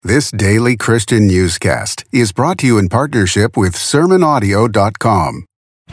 This daily Christian newscast is brought to you in partnership with SermonAudio.com.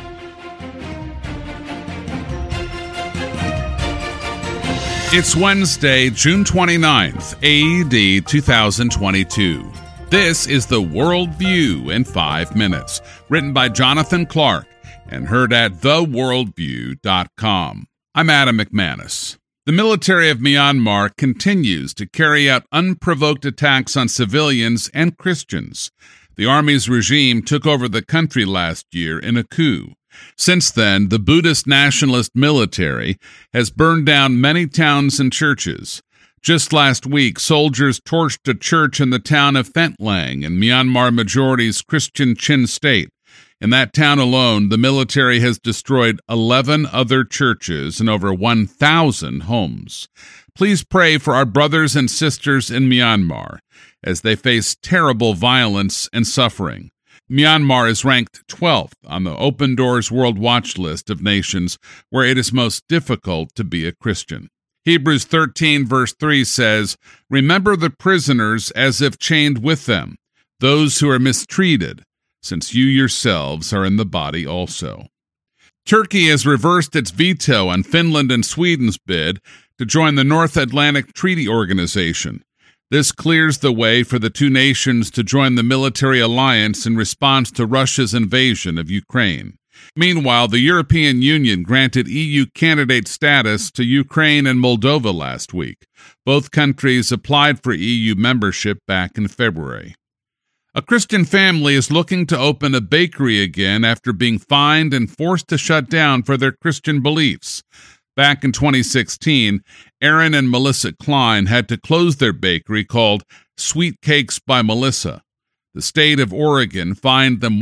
It's Wednesday, June 29th, AD 2022. This is the World View in 5 minutes, written by Jonathan Clark and heard at theworldview.com. I'm Adam McManus. The military of Myanmar continues to carry out unprovoked attacks on civilians and Christians. The army's regime took over the country last year in a coup. Since then, the Buddhist nationalist military has burned down many towns and churches. Just last week, soldiers torched a church in the town of Thentlang in Myanmar majority's Christian Chin state. In that town alone, the military has destroyed 11 other churches and over 1,000 homes. Please pray for our brothers and sisters in Myanmar as they face terrible violence and suffering. Myanmar is ranked 12th on the Open Doors World Watch list of nations where it is most difficult to be a Christian. Hebrews 13 verse 3 says, "Remember the prisoners as if chained with them, those who are mistreated, since you yourselves are in the body also." Turkey has reversed its veto on Finland and Sweden's bid to join the North Atlantic Treaty Organization. This clears the way for the two nations to join the military alliance in response to Russia's invasion of Ukraine. Meanwhile, the European Union granted EU candidate status to Ukraine and Moldova last week. Both countries applied for EU membership back in February. A Christian family is looking to open a bakery again after being fined and forced to shut down for their Christian beliefs. Back in 2016, Aaron and Melissa Klein had to close their bakery called Sweet Cakes by Melissa. The state of Oregon fined them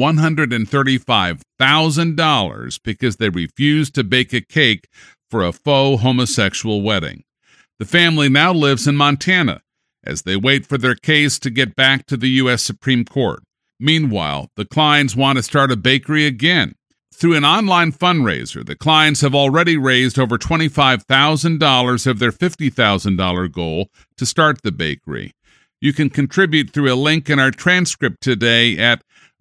$135,000 because they refused to bake a cake for a faux homosexual wedding. The family now lives in Montana as they wait for their case to get back to the U.S. Supreme Court. Meanwhile, the Kleins want to start a bakery again. Through an online fundraiser, the Kleins have already raised over $25,000 of their $50,000 goal to start the bakery. You can contribute through a link in our transcript today at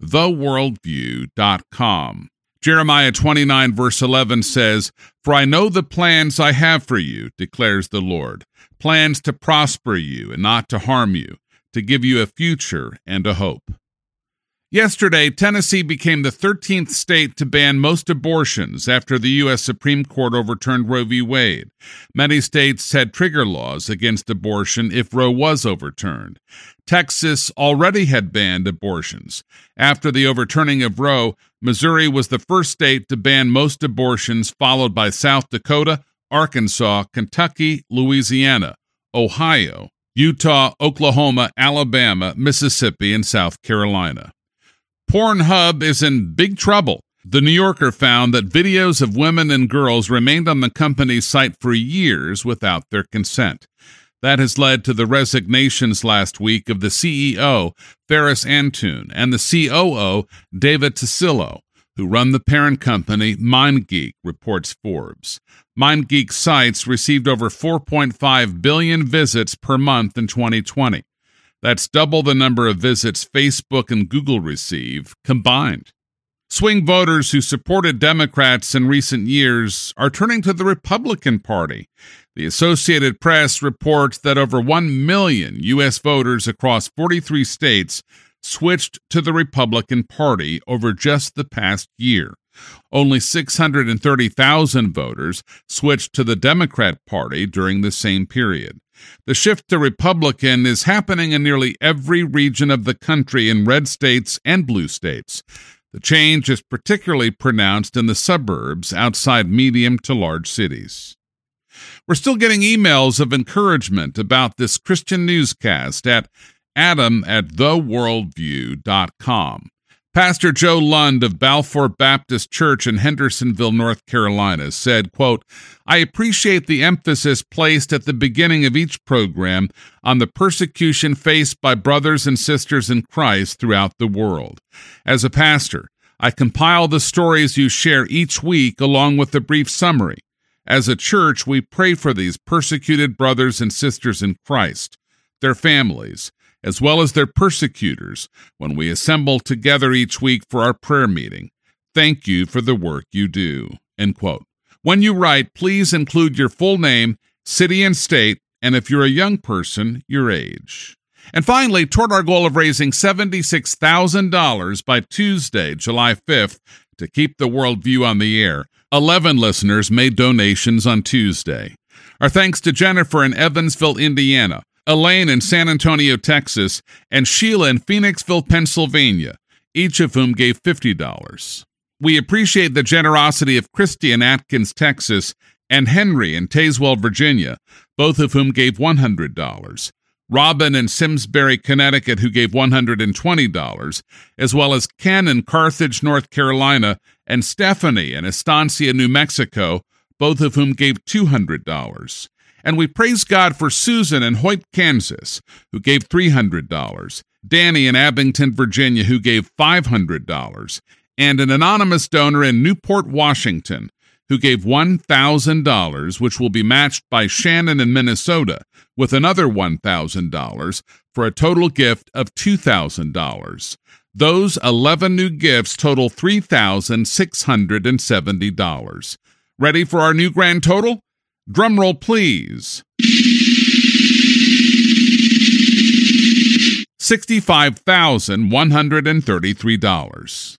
theworldview.com. Jeremiah 29 verse 11 says, "For I know the plans I have for you, declares the Lord, plans to prosper you and not to harm you, to give you a future and a hope." Yesterday, Tennessee became the 13th state to ban most abortions after the U.S. Supreme Court overturned Roe v. Wade. Many states had trigger laws against abortion if Roe was overturned. Texas already had banned abortions. After the overturning of Roe, Missouri was the first state to ban most abortions, followed by South Dakota, Arkansas, Kentucky, Louisiana, Ohio, Utah, Oklahoma, Alabama, Mississippi, and South Carolina. Pornhub is in big trouble. The New Yorker found that videos of women and girls remained on the company's site for years without their consent. That has led to the resignations last week of the CEO, Ferris Antoon, and the COO, David Tassillo, who run the parent company MindGeek, reports Forbes. MindGeek sites received over 4.5 billion visits per month in 2020. That's double the number of visits Facebook and Google receive combined. Swing voters who supported Democrats in recent years are turning to the Republican Party. The Associated Press reports that over 1 million U.S. voters across 43 states switched to the Republican Party over just the past year. Only 630,000 voters switched to the Democrat Party during the same period. The shift to Republican is happening in nearly every region of the country in red states and blue states. The change is particularly pronounced in the suburbs outside medium to large cities. We're still getting emails of encouragement about this Christian newscast at adam@theworldview.com. Pastor Joe Lund of Balfour Baptist Church in Hendersonville, North Carolina, said, quote, "I appreciate the emphasis placed at the beginning of each program on the persecution faced by brothers and sisters in Christ throughout the world. As a pastor, I compile the stories you share each week along with a brief summary. As a church, we pray for these persecuted brothers and sisters in Christ, their families, as well as their persecutors, when we assemble together each week for our prayer meeting. Thank you for the work you do." End quote. When you write, please include your full name, city and state, and if you're a young person, your age. And finally, toward our goal of raising $76,000 by Tuesday, July 5th, to keep the Worldview on the air, 11 listeners made donations on Tuesday. Our thanks to Jennifer in Evansville, Indiana, Elaine in San Antonio, Texas, and Sheila in Phoenixville, Pennsylvania, each of whom gave $50. We appreciate the generosity of Christy in Atkins, Texas, and Henry in Tazewell, Virginia, both of whom gave $100. Robin in Simsbury, Connecticut, who gave $120, as well as Ken in Carthage, North Carolina, and Stephanie in Estancia, New Mexico, both of whom gave $200. And we praise God for Susan in Hoyt, Kansas, who gave $300, Danny in Abington, Virginia, who gave $500, and an anonymous donor in Newport, Washington, who gave $1,000, which will be matched by Shannon in Minnesota with another $1,000 for a total gift of $2,000. Those 11 new gifts total $3,670. Ready for our new grand total? Drum roll, please. $65,133.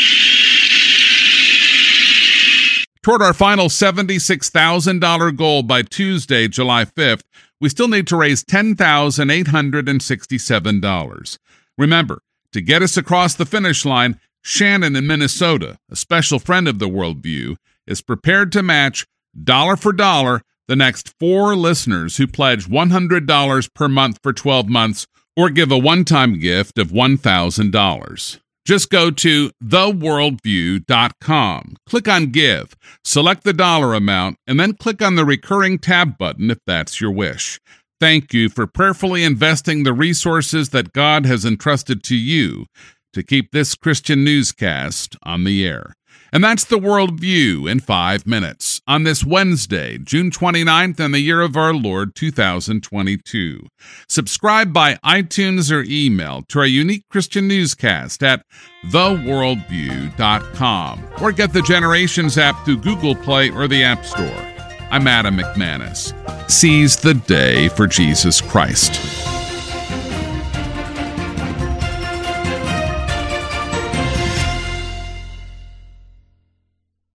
Toward our final $76,000 goal by Tuesday, July 5th, we still need to raise $10,867. Remember, to get us across the finish line, Shannon in Minnesota, a special friend of the Worldview, is prepared to match dollar for dollar the next 4 listeners who pledge $100 per month for 12 months or give a one-time gift of $1,000. Just go to theworldview.com, click on Give, select the dollar amount, and then click on the Recurring tab button if that's your wish. Thank you for prayerfully investing the resources that God has entrusted to you to keep this Christian newscast on the air. And that's the Worldview in 5 minutes on this Wednesday, June 29th, in the year of our Lord, 2022. Subscribe by iTunes or email to our unique Christian newscast at theworldview.com or get the Generations app through Google Play or the App Store. I'm Adam McManus. Seize the day for Jesus Christ.